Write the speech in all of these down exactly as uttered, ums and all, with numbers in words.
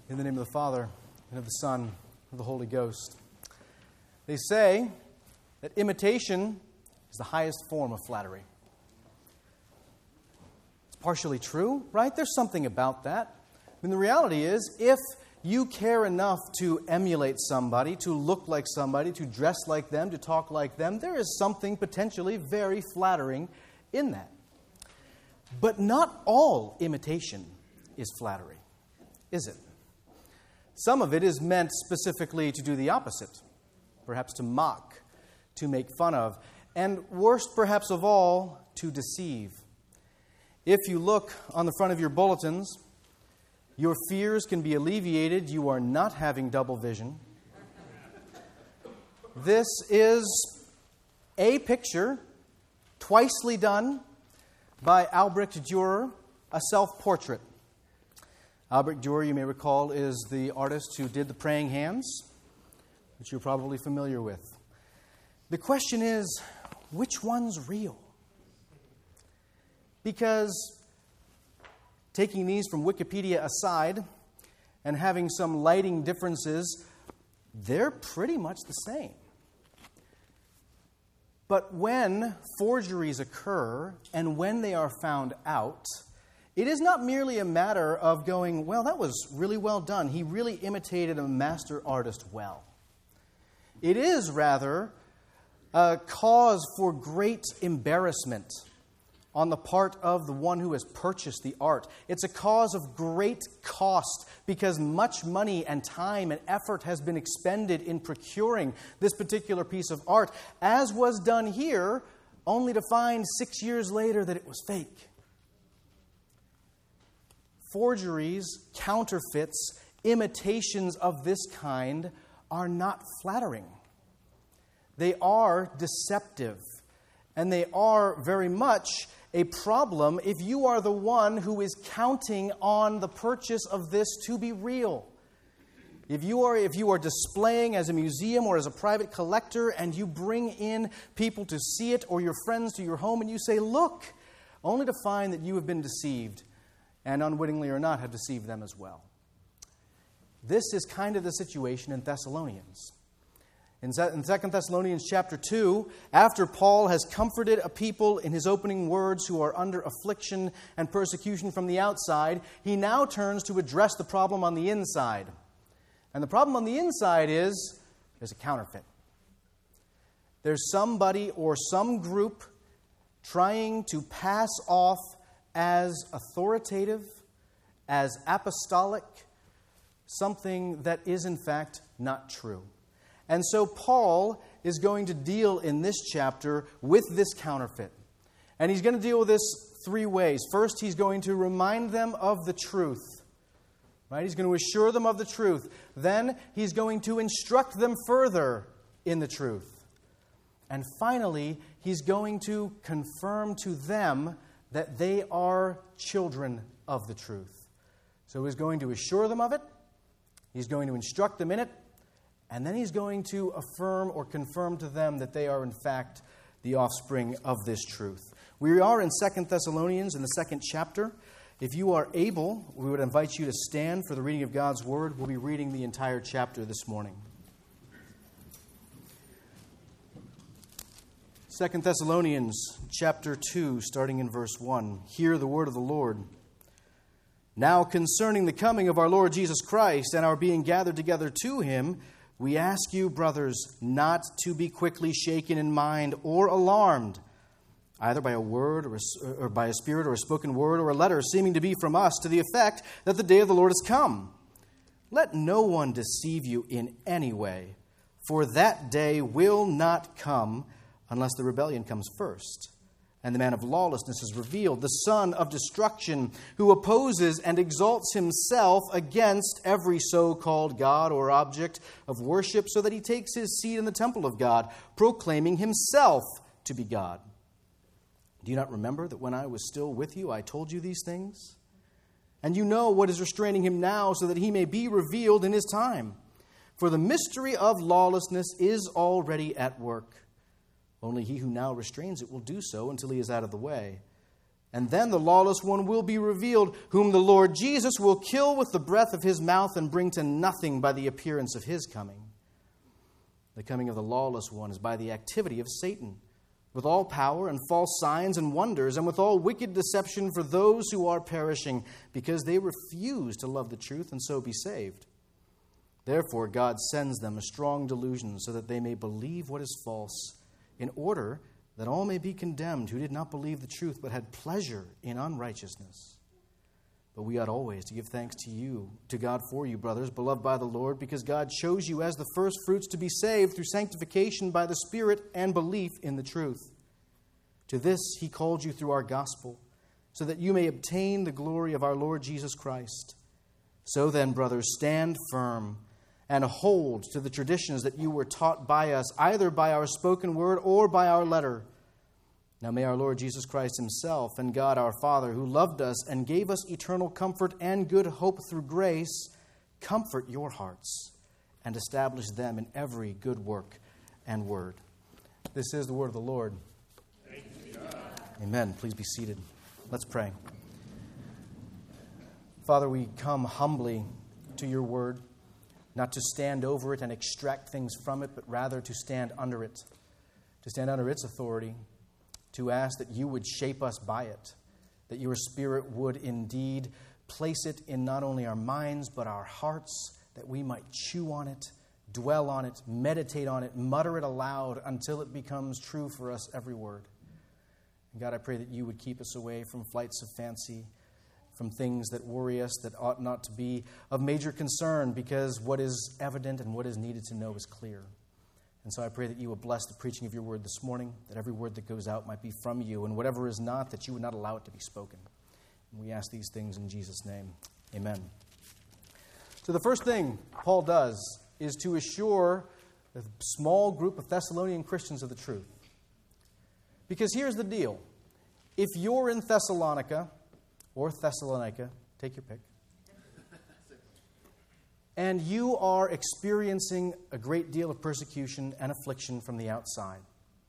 In the name of the Father, and of the Son, and of the Holy Ghost. They say that imitation is the highest form of flattery. It's partially true, right? There's something about that. I mean, the reality is, if you care enough to emulate somebody, to look like somebody, to dress like them, to talk like them, there is something potentially very flattering in that. But not all imitation is flattery, is it? Some of it is meant specifically to do the opposite, perhaps to mock, to make fun of, and worst perhaps of all, to deceive. If you look on the front of your bulletins, your fears can be alleviated. You are not having double vision. This is a picture, twicely done, by Albrecht Dürer, a self-portrait. Albrecht Dürer, you may recall, is the artist who did the praying hands, which you're probably familiar with. The question is, which one's real? Because taking these from Wikipedia aside and having some lighting differences, they're pretty much the same. But when forgeries occur and when they are found out, it is not merely a matter of going, well, that was really well done. He really imitated a master artist well. It is rather a cause for great embarrassment on the part of the one who has purchased the art. It's a cause of great cost because much money and time and effort has been expended in procuring this particular piece of art, as was done here, only to find six years later that it was fake. Forgeries, counterfeits, imitations of this kind are not flattering. They are deceptive, and they are very much a problem if you are the one who is counting on the purchase of this to be real. If you are, if you are displaying as a museum or as a private collector and you bring in people to see it or your friends to your home and you say, look, only to find that you have been deceived and unwittingly or not have deceived them as well. This is kind of the situation in Thessalonians. In Second Thessalonians chapter two, after Paul has comforted a people in his opening words who are under affliction and persecution from the outside, he now turns to address the problem on the inside. And the problem on the inside is there's a counterfeit. There's somebody or some group trying to pass off as authoritative, as apostolic, something that is in fact not true. And so Paul is going to deal in this chapter with this counterfeit. And he's going to deal with this three ways. First, he's going to remind them of the truth. Right? He's going to assure them of the truth. Then he's going to instruct them further in the truth. And finally, he's going to confirm to them that they are children of the truth. So he's going to assure them of it. He's going to instruct them in it. And then he's going to affirm or confirm to them that they are, in fact, the offspring of this truth. We are in Second Thessalonians in the second chapter. If you are able, we would invite you to stand for the reading of God's Word. We'll be reading the entire chapter this morning. Second Thessalonians chapter two, starting in verse one. Hear the word of the Lord. Now concerning the coming of our Lord Jesus Christ and our being gathered together to Him, we ask you, brothers, not to be quickly shaken in mind or alarmed, either by a word or, a, or by a spirit or a spoken word or a letter seeming to be from us, to the effect that the day of the Lord has come. Let no one deceive you in any way, for that day will not come unless the rebellion comes first, and the man of lawlessness is revealed, the son of destruction, who opposes and exalts himself against every so-called God or object of worship, so that he takes his seat in the temple of God, proclaiming himself to be God. Do you not remember that when I was still with you, I told you these things? And you know what is restraining him now, so that he may be revealed in his time. For the mystery of lawlessness is already at work. Only he who now restrains it will do so until he is out of the way. And then the lawless one will be revealed, whom the Lord Jesus will kill with the breath of his mouth and bring to nothing by the appearance of his coming. The coming of the lawless one is by the activity of Satan, with all power and false signs and wonders, and with all wicked deception for those who are perishing, because they refuse to love the truth and so be saved. Therefore God sends them a strong delusion, so that they may believe what is false, in order that all may be condemned who did not believe the truth, but had pleasure in unrighteousness. But we ought always to give thanks to you, to God for you, brothers, beloved by the Lord, because God chose you as the first fruits to be saved through sanctification by the Spirit and belief in the truth. To this he called you through our gospel, so that you may obtain the glory of our Lord Jesus Christ. So then, brothers, stand firm and hold to the traditions that you were taught by us, either by our spoken word or by our letter. Now may our Lord Jesus Christ himself and God our Father, who loved us and gave us eternal comfort and good hope through grace, comfort your hearts and establish them in every good work and word. This is the word of the Lord. Thanks be to God. Amen. Please be seated. Let's pray. Father, we come humbly to your word, not to stand over it and extract things from it, but rather to stand under it, to stand under its authority, to ask that you would shape us by it, that your Spirit would indeed place it in not only our minds, but our hearts, that we might chew on it, dwell on it, meditate on it, mutter it aloud until it becomes true for us, every word. And God, I pray that you would keep us away from flights of fancy, from things that worry us, that ought not to be of major concern, because what is evident and what is needed to know is clear. And so I pray that you will bless the preaching of your word this morning, that every word that goes out might be from you, and whatever is not, that you would not allow it to be spoken. And we ask these things in Jesus' name. Amen. So the first thing Paul does is to assure the small group of Thessalonian Christians of the truth. Because here's the deal. If you're in Thessalonica, or Thessalonica, take your pick, and you are experiencing a great deal of persecution and affliction from the outside,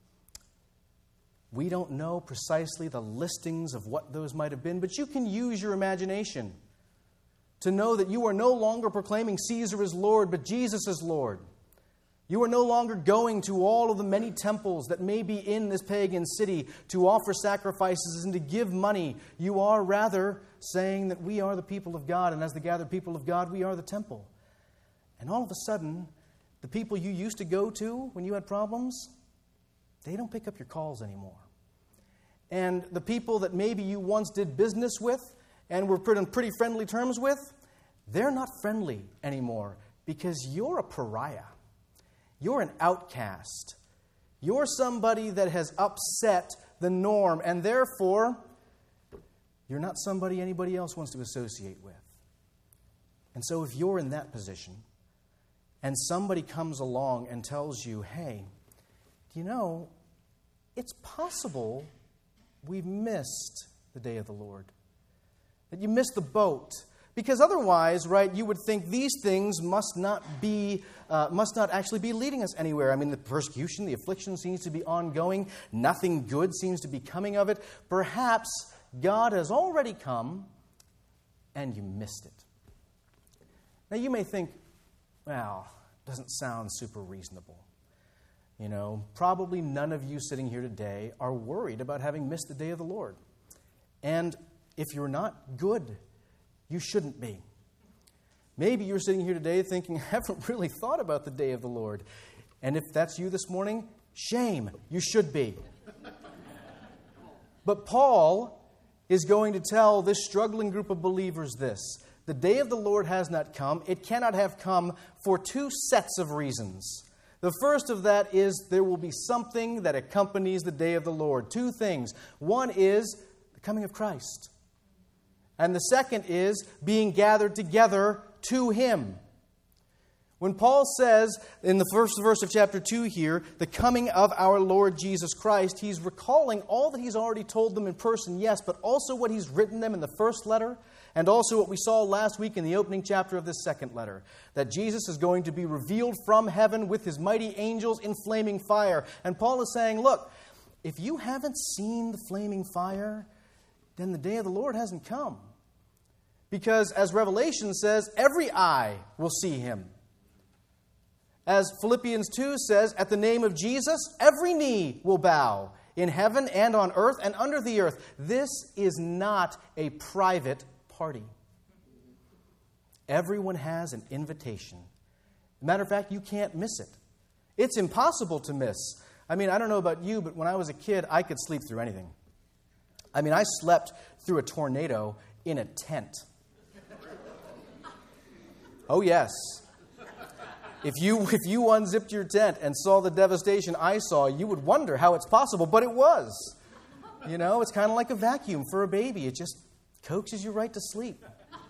we don't know precisely the listings of what those might have been, but you can use your imagination to know that you are no longer proclaiming Caesar as Lord, but Jesus as Lord. You are no longer going to all of the many temples that may be in this pagan city to offer sacrifices and to give money. You are rather saying that we are the people of God, and as the gathered people of God, we are the temple. And all of a sudden, the people you used to go to when you had problems, they don't pick up your calls anymore. And the people that maybe you once did business with and were put on pretty friendly terms with, they're not friendly anymore because you're a pariah. You're an outcast. You're somebody that has upset the norm, and therefore, you're not somebody anybody else wants to associate with. And so if you're in that position, and somebody comes along and tells you, hey, you know, it's possible we've missed the day of the Lord, that you missed the boat. Because otherwise, right, you would think these things must not be, uh, must not actually be leading us anywhere. I mean, the persecution, the affliction seems to be ongoing. Nothing good seems to be coming of it. Perhaps God has already come and you missed it. Now, you may think, well, doesn't sound super reasonable. You know, probably none of you sitting here today are worried about having missed the day of the Lord. And if you're not, good. You shouldn't be. Maybe you're sitting here today thinking, I haven't really thought about the day of the Lord. And if that's you this morning, shame. You should be. But Paul is going to tell this struggling group of believers this. The day of the Lord has not come. It cannot have come for two sets of reasons. The first of that is there will be something that accompanies the day of the Lord. Two things. One is the coming of Christ. And the second is being gathered together to Him. When Paul says in the first verse of chapter two here, the coming of our Lord Jesus Christ, he's recalling all that he's already told them in person, yes, but also what he's written them in the first letter, and also what we saw last week in the opening chapter of this second letter, that Jesus is going to be revealed from heaven with his mighty angels in flaming fire. And Paul is saying, look, if you haven't seen the flaming fire, then the day of the Lord hasn't come. Because, as Revelation says, every eye will see him. As Philippians two says, at the name of Jesus, every knee will bow in heaven and on earth and under the earth. This is not a private party. Everyone has an invitation. Matter of fact, you can't miss it. It's impossible to miss. I mean, I don't know about you, but when I was a kid, I could sleep through anything. I mean, I slept through a tornado in a tent. Oh, yes. If you if you unzipped your tent and saw the devastation I saw, you would wonder how it's possible, but it was. You know, it's kind of like a vacuum for a baby. It just coaxes you right to sleep.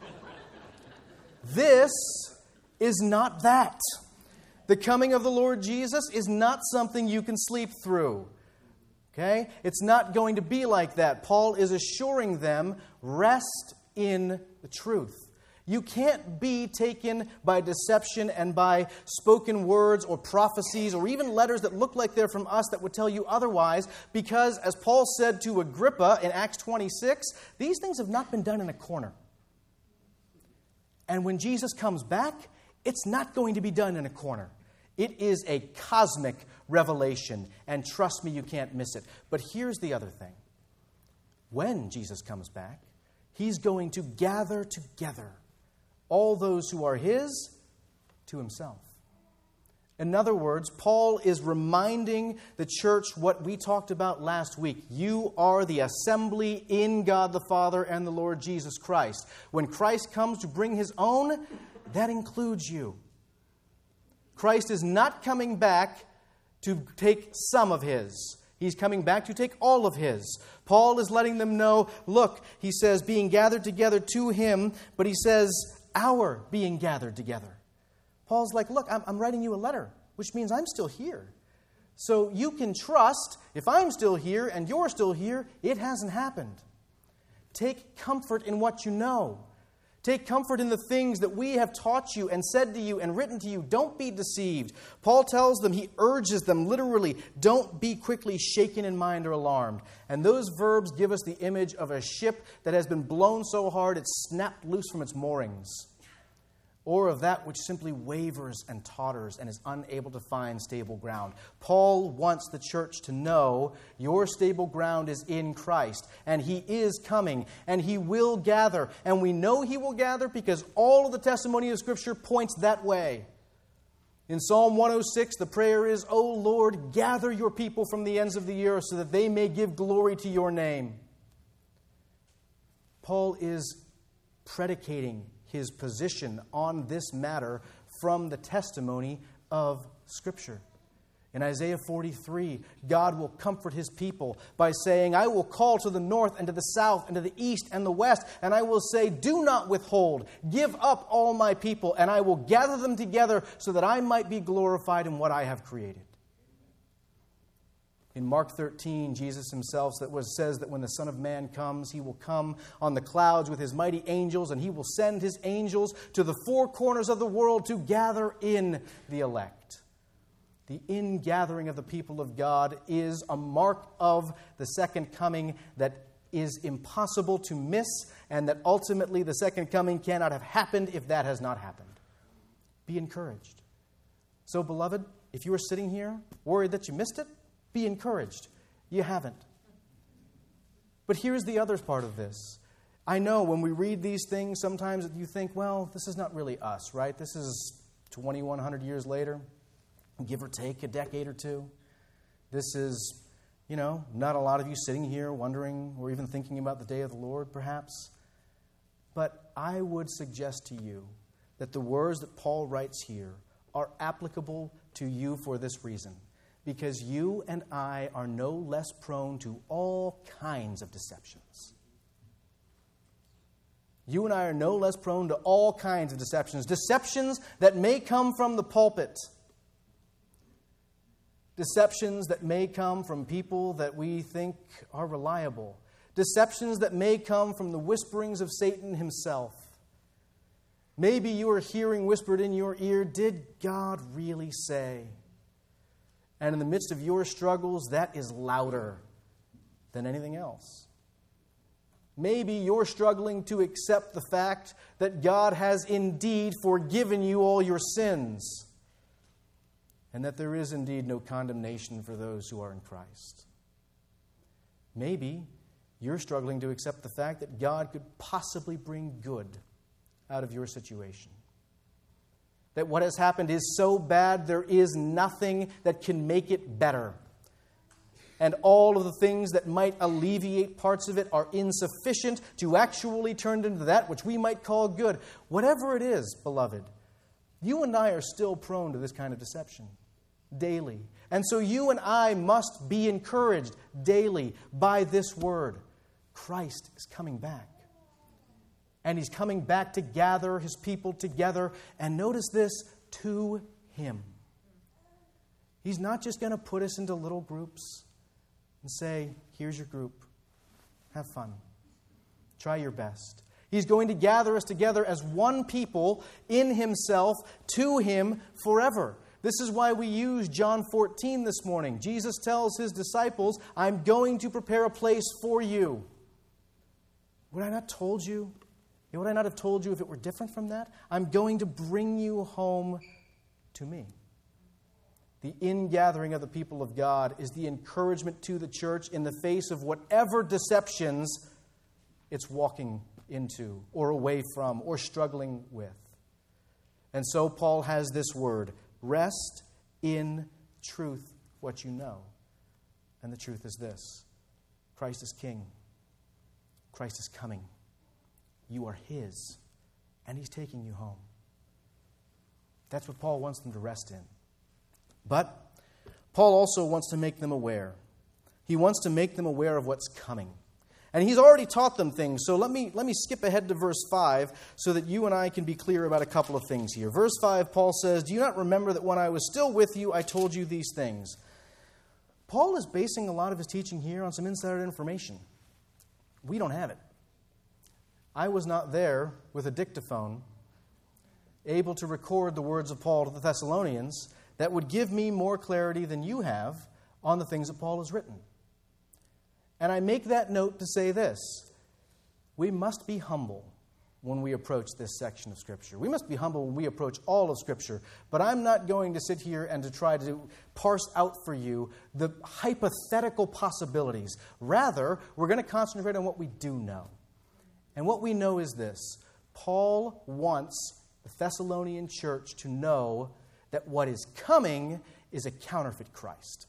This is not that. The coming of the Lord Jesus is not something you can sleep through. Okay? It's not going to be like that. Paul is assuring them, rest in the truth. You can't be taken by deception and by spoken words or prophecies or even letters that look like they're from us that would tell you otherwise, because, as Paul said to Agrippa in Acts twenty-six, these things have not been done in a corner. And when Jesus comes back, it's not going to be done in a corner. It is a cosmic revelation, and trust me, you can't miss it. But here's the other thing. When Jesus comes back, he's going to gather together all those who are his to himself. In other words, Paul is reminding the church what we talked about last week. You are the assembly in God the Father and the Lord Jesus Christ. When Christ comes to bring his own, that includes you. Christ is not coming back to take some of his. He's coming back to take all of his. Paul is letting them know, look, he says, being gathered together to him, but he says, our being gathered together. Paul's like, look, I'm, I'm writing you a letter, which means I'm still here. So you can trust, if I'm still here and you're still here, it hasn't happened. Take comfort in what you know. Take comfort in the things that we have taught you and said to you and written to you. Don't be deceived. Paul tells them, he urges them literally, don't be quickly shaken in mind or alarmed. And those verbs give us the image of a ship that has been blown so hard it's snapped loose from its moorings. Or of that which simply wavers and totters and is unable to find stable ground. Paul wants the church to know your stable ground is in Christ, and he is coming, and he will gather. And we know he will gather because all of the testimony of Scripture points that way. In Psalm one oh six, the prayer is, O Lord, gather your people from the ends of the earth so that they may give glory to your name. Paul is predicating his position on this matter from the testimony of Scripture. In Isaiah forty-three, God will comfort his people by saying, I will call to the north and to the south and to the east and the west, and I will say, do not withhold, give up all my people, and I will gather them together so that I might be glorified in what I have created. In Mark thirteen, Jesus himself says that when the Son of Man comes, he will come on the clouds with his mighty angels, and he will send his angels to the four corners of the world to gather in the elect. The ingathering of the people of God is a mark of the second coming that is impossible to miss, and that ultimately the second coming cannot have happened if that has not happened. Be encouraged. So, beloved, if you are sitting here worried that you missed it, be encouraged. You haven't. But here's the other part of this. I know when we read these things, sometimes you think, well, this is not really us, right? This is twenty-one hundred years later, give or take a decade or two. This is, you know, not a lot of you sitting here wondering or even thinking about the day of the Lord, perhaps. But I would suggest to you that the words that Paul writes here are applicable to you for this reason. Because you and I are no less prone to all kinds of deceptions. You and I are no less prone to all kinds of deceptions. Deceptions that may come from the pulpit. Deceptions that may come from people that we think are reliable. Deceptions that may come from the whisperings of Satan himself. Maybe you are hearing whispered in your ear, did God really say? And in the midst of your struggles, that is louder than anything else. Maybe you're struggling to accept the fact that God has indeed forgiven you all your sins, and that there is indeed no condemnation for those who are in Christ. Maybe you're struggling to accept the fact that God could possibly bring good out of your situation. That what has happened is so bad there is nothing that can make it better. And all of the things that might alleviate parts of it are insufficient to actually turn into that which we might call good. Whatever it is, beloved, you and I are still prone to this kind of deception daily. And so you and I must be encouraged daily by this word. Christ is coming back. And He's coming back to gather His people together. And notice this, to Him. He's not just going to put us into little groups and say, here's your group. Have fun. Try your best. He's going to gather us together as one people in Himself, to Him forever. This is why we use John fourteen this morning. Jesus tells His disciples, I'm going to prepare a place for you. Would I not told you? Would I not have told you if it were different from that? I'm going to bring you home to me. The ingathering of the people of God is the encouragement to the church in the face of whatever deceptions it's walking into or away from or struggling with. And so Paul has this word, rest in truth, what you know. And the truth is this, Christ is King. Christ is coming. You are His, and He's taking you home. That's what Paul wants them to rest in. But Paul also wants to make them aware. He wants to make them aware of what's coming. And he's already taught them things, so let me, let me skip ahead to verse five so that you and I can be clear about a couple of things here. Verse five, Paul says, do you not remember that when I was still with you, I told you these things? Paul is basing a lot of his teaching here on some insider information. We don't have it. I was not there with a dictaphone, able to record the words of Paul to the Thessalonians that would give me more clarity than you have on the things that Paul has written. And I make that note to say this. We must be humble when we approach this section of Scripture. We must be humble when we approach all of Scripture. But I'm not going to sit here and to try to parse out for you the hypothetical possibilities. Rather, we're going to concentrate on what we do know. And what we know is this. Paul wants the Thessalonian church to know that what is coming is a counterfeit Christ.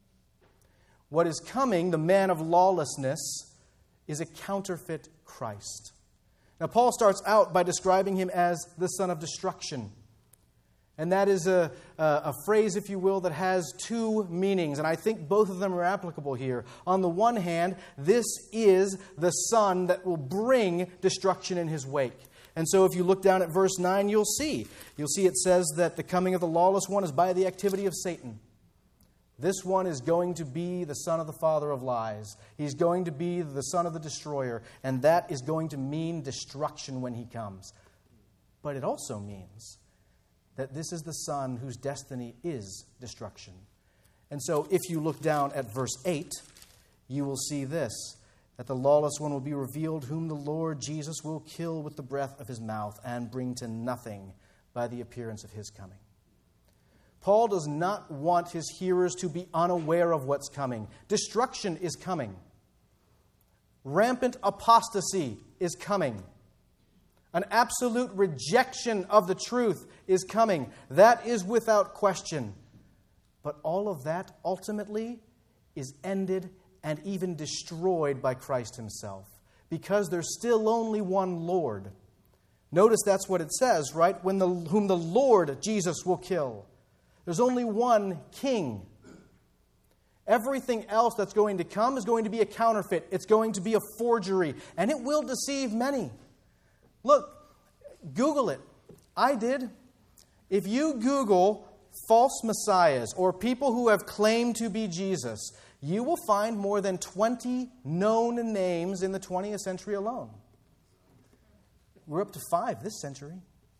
What is coming, the man of lawlessness, is a counterfeit Christ. Now, Paul starts out by describing him as the son of destruction. And that is a, a, a phrase, if you will, that has two meanings. And I think both of them are applicable here. On the one hand, this is the son that will bring destruction in his wake. And so if you look down at verse nine, you'll see. You'll see it says that the coming of the lawless one is by the activity of Satan. This one is going to be the son of the father of lies. He's going to be the son of the destroyer. And that is going to mean destruction when he comes. But it also means that this is the son whose destiny is destruction. And so if you look down at verse eight, you will see this. That the lawless one will be revealed, whom the Lord Jesus will kill with the breath of His mouth and bring to nothing by the appearance of His coming. Paul does not want his hearers to be unaware of what's coming. Destruction is coming. Rampant apostasy is coming. An absolute rejection of the truth is coming. That is without question. But all of that ultimately is ended and even destroyed by Christ Himself. Because there's still only one Lord. Notice that's what it says, right? When the, whom the Lord Jesus will kill. There's only one King. Everything else that's going to come is going to be a counterfeit. It's going to be a forgery. And it will deceive many. Look, Google it. I did. If you Google false messiahs or people who have claimed to be Jesus, you will find more than twenty known names in the twentieth century alone. We're up to five this century.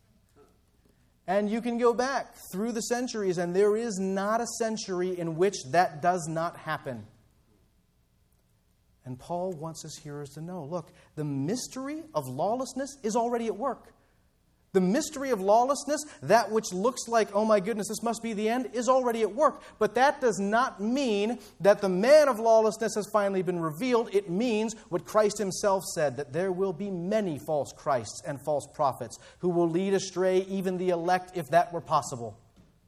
And you can go back through the centuries, and there is not a century in which that does not happen. And Paul wants his hearers to know, look, the mystery of lawlessness is already at work. The mystery of lawlessness, that which looks like, oh my goodness, this must be the end, is already at work. But that does not mean that the man of lawlessness has finally been revealed. It means what Christ himself said, that there will be many false Christs and false prophets who will lead astray even the elect, if that were possible.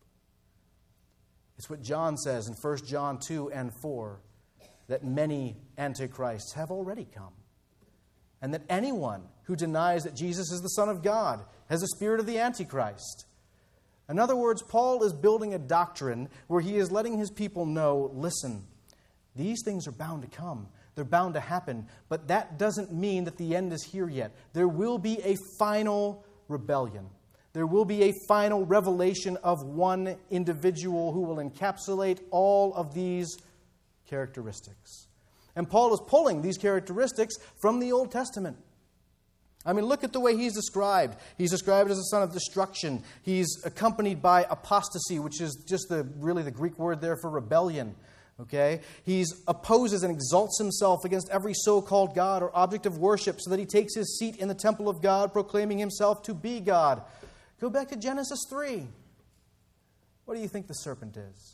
It's what John says in First John two and four, that many antichrists have already come. And that anyone who denies that Jesus is the Son of God has the spirit of the Antichrist. In other words, Paul is building a doctrine where he is letting his people know, listen, these things are bound to come. They're bound to happen. But that doesn't mean that the end is here yet. There will be a final rebellion. There will be a final revelation of one individual who will encapsulate all of these characteristics. And Paul is pulling these characteristics from the Old Testament. I mean, look at the way he's described. He's described as a son of destruction. He's accompanied by apostasy, which is just the really the Greek word there for rebellion. Okay? He opposes and exalts himself against every so-called God or object of worship so that he takes his seat in the temple of God, proclaiming himself to be God. Go back to Genesis three. What do you think the serpent is?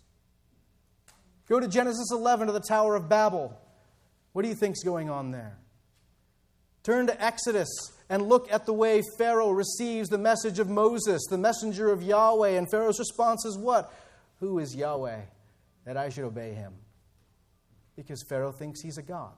Go to Genesis eleven, to the Tower of Babel. What do you think's going on there? Turn to Exodus and look at the way Pharaoh receives the message of Moses, the messenger of Yahweh. And Pharaoh's response is what? Who is Yahweh that I should obey him? Because Pharaoh thinks he's a god.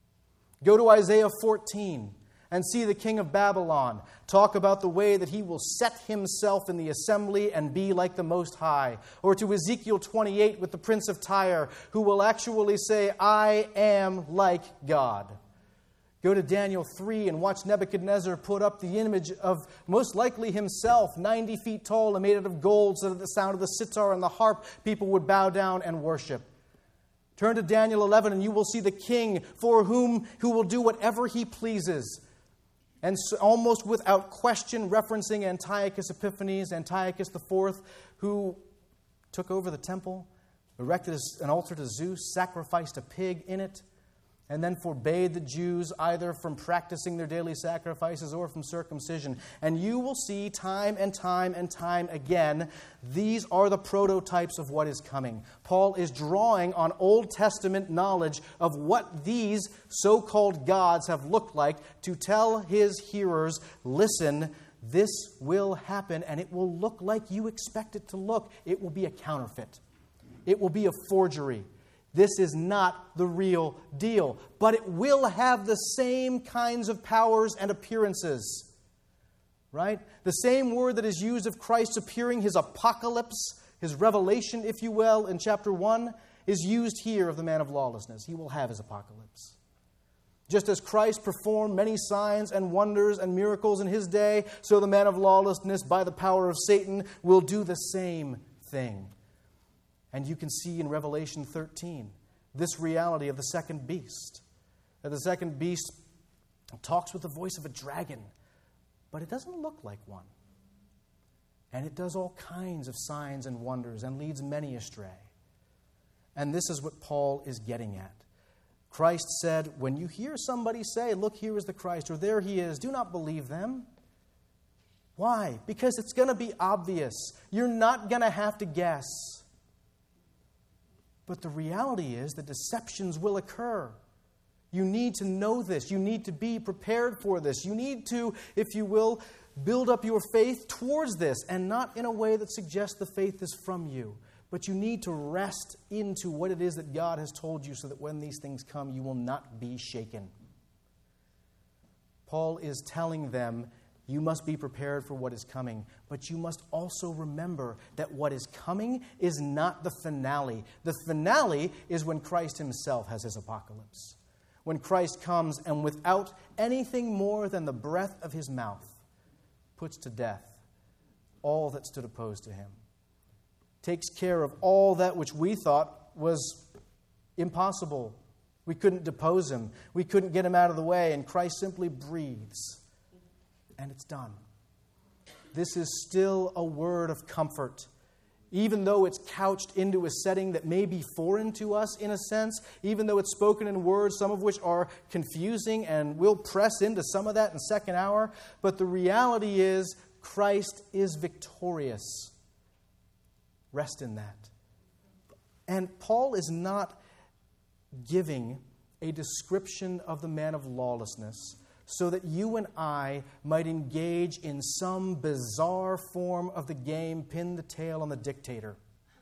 Go to Isaiah fourteen and see the king of Babylon talk about the way that he will set himself in the assembly and be like the Most High. Or to Ezekiel twenty-eight with the prince of Tyre, who will actually say, I am like God. Go to Daniel three and watch Nebuchadnezzar put up the image of most likely himself, ninety feet tall and made out of gold, so that at the sound of the sitar and the harp, people would bow down and worship. Turn to Daniel eleven and you will see the king for whom who will do whatever he pleases. And so almost without question, referencing Antiochus Epiphanes, Antiochus the Fourth, who took over the temple, erected an altar to Zeus, sacrificed a pig in it, and then forbade the Jews either from practicing their daily sacrifices or from circumcision. And you will see time and time and time again, these are the prototypes of what is coming. Paul is drawing on Old Testament knowledge of what these so-called gods have looked like to tell his hearers, listen, this will happen and it will look like you expect it to look. It will be a counterfeit. It will be a forgery. This is not the real deal, but it will have the same kinds of powers and appearances. Right? The same word that is used of Christ appearing, his apocalypse, his revelation, if you will, in chapter one, is used here of the man of lawlessness. He will have his apocalypse. Just as Christ performed many signs and wonders and miracles in his day, so the man of lawlessness, by the power of Satan, will do the same thing. And you can see in Revelation thirteen this reality of the second beast. That the second beast talks with the voice of a dragon, but it doesn't look like one. And it does all kinds of signs and wonders and leads many astray. And this is what Paul is getting at. Christ said, when you hear somebody say, look, here is the Christ, or there he is, do not believe them. Why? Because it's going to be obvious. You're not going to have to guess. But the reality is that deceptions will occur. You need to know this. You need to be prepared for this. You need to, if you will, build up your faith towards this, and not in a way that suggests the faith is from you. But you need to rest into what it is that God has told you so that when these things come, you will not be shaken. Paul is telling them, you must be prepared for what is coming. But you must also remember that what is coming is not the finale. The finale is when Christ himself has his apocalypse. When Christ comes and without anything more than the breath of his mouth puts to death all that stood opposed to him. Takes care of all that which we thought was impossible. We couldn't depose him. We couldn't get him out of the way. And Christ simply breathes. And it's done. This is still a word of comfort. even though it's couched into a setting that may be foreign to us in a sense, even though it's spoken in words, some of which are confusing, and we'll press into some of that in second hour. But the reality is, Christ is victorious. Rest in that. And Paul is not giving a description of the man of lawlessness so that you and I might engage in some bizarre form of the game, pin the tail on the dictator.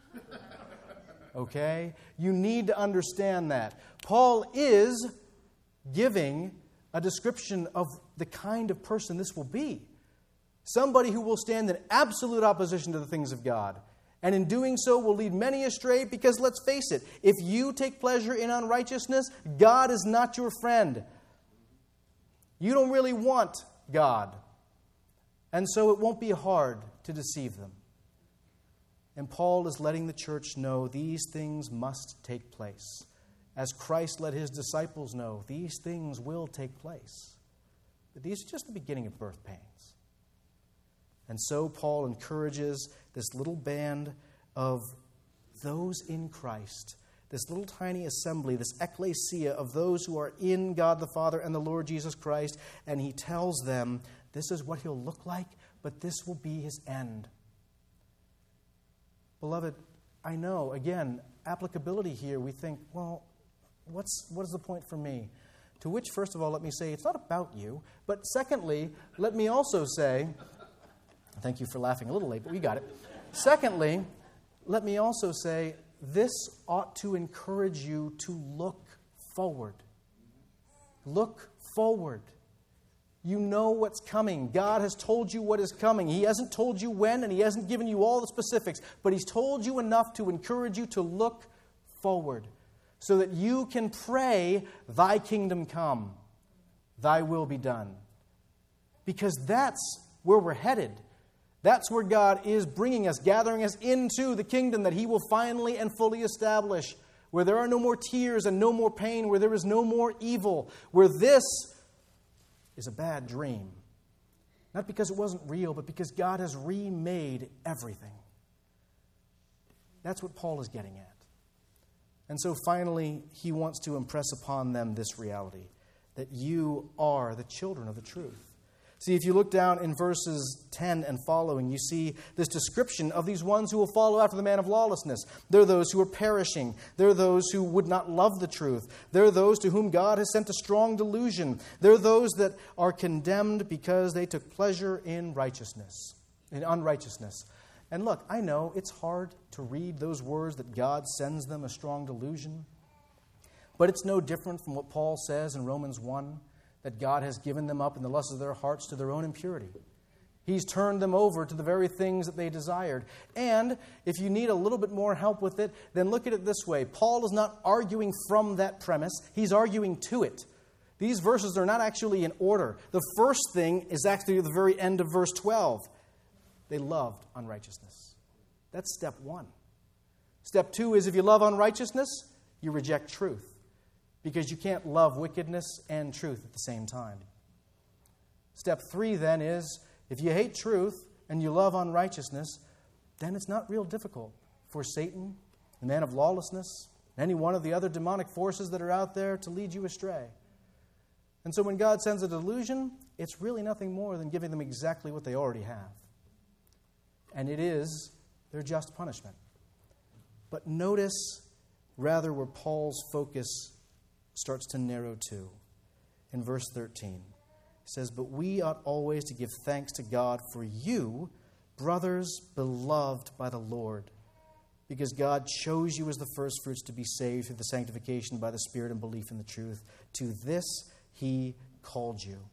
Okay? You need to understand that. Paul is giving a description of the kind of person this will be. Somebody who will stand in absolute opposition to the things of God. And in doing so will lead many astray, because let's face it, if you take pleasure in unrighteousness, God is not your friend. You don't really want God. And so it won't be hard to deceive them. And Paul is letting the church know these things must take place. As Christ let his disciples know, these things will take place. But these are just the beginning of birth pains. And so Paul encourages this little band of those in Christ, this little tiny assembly, this ecclesia of those who are in God the Father and the Lord Jesus Christ, and he tells them this is what he'll look like, but this will be his end. Beloved, I know, again, applicability here, we think, well, what's what is the point for me? To which, first of all, let me say, it's not about you, but secondly, let me also say, thank you for laughing a little late, but we got it. Secondly, let me also say, this ought to encourage you to look forward. Look forward. You know what's coming. God has told you what is coming. He hasn't told you when, and He hasn't given you all the specifics, but He's told you enough to encourage you to look forward so that you can pray, Thy kingdom come, Thy will be done. Because that's where we're headed. That's where God is bringing us, gathering us into the kingdom that He will finally and fully establish, where there are no more tears and no more pain, where there is no more evil, where this is a bad dream. Not because it wasn't real, but because God has remade everything. That's what Paul is getting at. And so finally, he wants to impress upon them this reality, that you are the children of the truth. See, if you look down in verses ten and following, you see this description of these ones who will follow after the man of lawlessness. They're those who are perishing. They're those who would not love the truth. They're those to whom God has sent a strong delusion. They're those that are condemned because they took pleasure in righteousness, in unrighteousness. And look, I know it's hard to read those words that God sends them a strong delusion, but it's no different from what Paul says in Romans one, that God has given them up in the lust of their hearts to their own impurity. He's turned them over to the very things that they desired. And if you need a little bit more help with it, then look at it this way. Paul is not arguing from that premise. He's arguing to it. These verses are not actually in order. The first thing is actually at the very end of verse twelve. They loved unrighteousness. That's step one. Step two is if you love unrighteousness, you reject truth. Because you can't love wickedness and truth at the same time. Step three, then, is if you hate truth and you love unrighteousness, then it's not real difficult for Satan, the man of lawlessness, any one of the other demonic forces that are out there to lead you astray. And so when God sends a delusion, it's really nothing more than giving them exactly what they already have. And it is their just punishment. But notice, rather, where Paul's focus starts to narrow to. In verse thirteen, it says, "But we ought always to give thanks to God for you, brothers beloved by the Lord, because God chose you as the firstfruits to be saved through the sanctification by the Spirit and belief in the truth. To this He called you."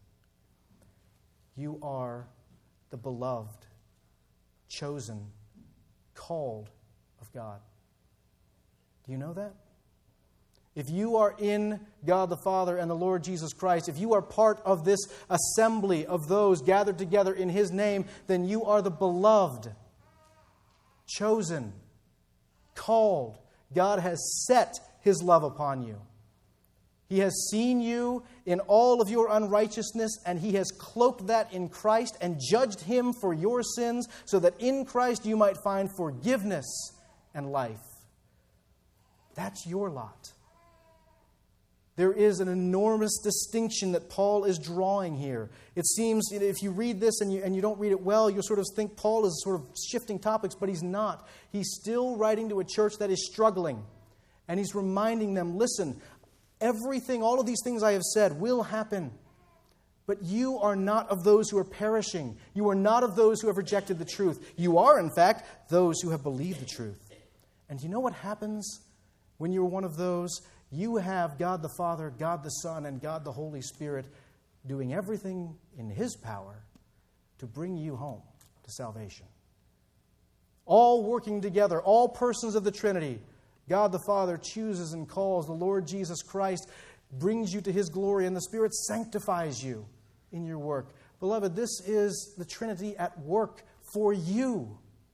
You are the beloved, chosen, called of God. Do you know that? If you are in God the Father and the Lord Jesus Christ, if you are part of this assembly of those gathered together in His name, then you are the beloved, chosen, called. God has set His love upon you. He has seen you in all of your unrighteousness, and He has cloaked that in Christ and judged Him for your sins, so that in Christ you might find forgiveness and life. That's your lot. There is an enormous distinction that Paul is drawing here. It seems, if you read this and you, and you don't read it well, you'll sort of think Paul is sort of shifting topics, but he's not. He's still writing to a church that is struggling. And he's reminding them, listen, everything, all of these things I have said will happen. But you are not of those who are perishing. You are not of those who have rejected the truth. You are, in fact, those who have believed the truth. And do you know what happens when you're one of those? You have God the Father, God the Son, and God the Holy Spirit doing everything in His power to bring you home to salvation. All working together, all persons of the Trinity. God the Father chooses and calls. The Lord Jesus Christ brings you to His glory, and the Spirit sanctifies you in your work. Beloved, this is the Trinity at work for you,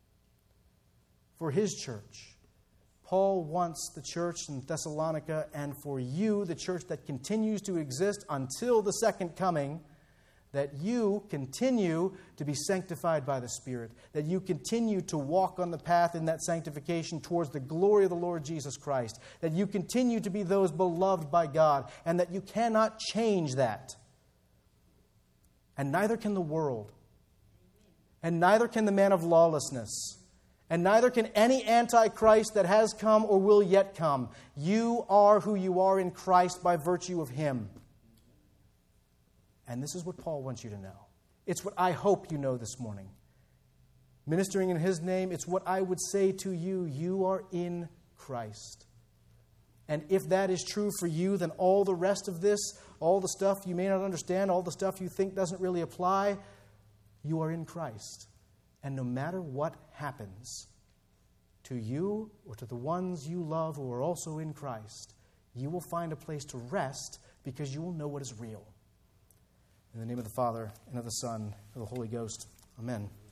for His church. Paul wants the church in Thessalonica, and for you, the church that continues to exist until the second coming, that you continue to be sanctified by the Spirit, that you continue to walk on the path in that sanctification towards the glory of the Lord Jesus Christ, that you continue to be those beloved by God, and that you cannot change that. And neither can the world, and neither can the man of lawlessness, and neither can any antichrist that has come or will yet come. You are who you are in Christ by virtue of Him. And this is what Paul wants you to know. It's what I hope you know this morning. Ministering in His name, it's what I would say to you. You are in Christ. And if that is true for you, then all the rest of this, all the stuff you may not understand, all the stuff you think doesn't really apply, you are in Christ. And no matter what happens to you or to the ones you love who are also in Christ, you will find a place to rest because you will know what is real. In the name of the Father, and of the Son, and of the Holy Ghost. Amen.